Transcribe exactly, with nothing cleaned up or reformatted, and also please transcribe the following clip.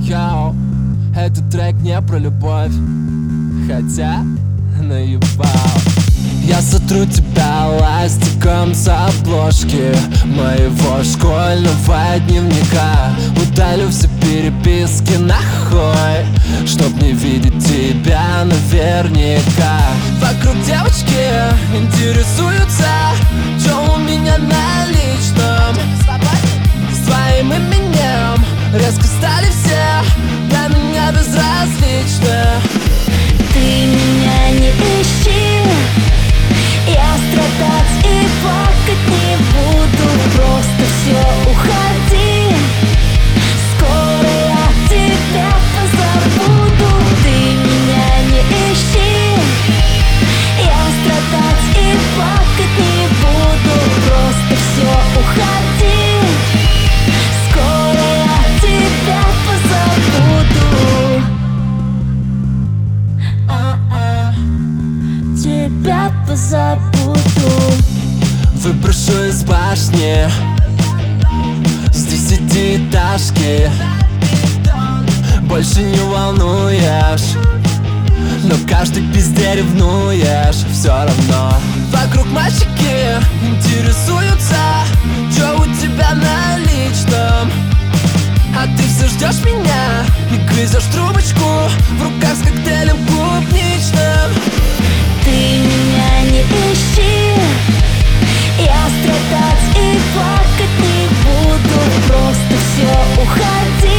Йоу, этот трек не про любовь, хотя наебал. Я сотру тебя ластиком с обложки моего школьного дневника. Удалю все переписки нахуй, чтоб не видеть тебя наверняка. Вокруг девочки интересуются, чё у меня на личном. С твоим именем резко стали все для меня безразличны. Ты меня не ищи, я страдать и плакать не буду. Просто все, уходи, скоро я тебя позабуду. Ты меня не ищи, я страдать и плакать не буду. Просто все, уходи, скоро я тебя позабуду. А-а, тебя позабуду. Выброшу из башни с десятиэтажки. Больше не волнуешь, но каждый пизде ревнуешь. Все равно вокруг мальчики интересуются, чё у тебя на личном. А ты все ждешь меня и грызешь трубочку в руках с коктейлем клубничным. Ты меня не ищи, я страдать и плакать не буду. Просто все, уходи,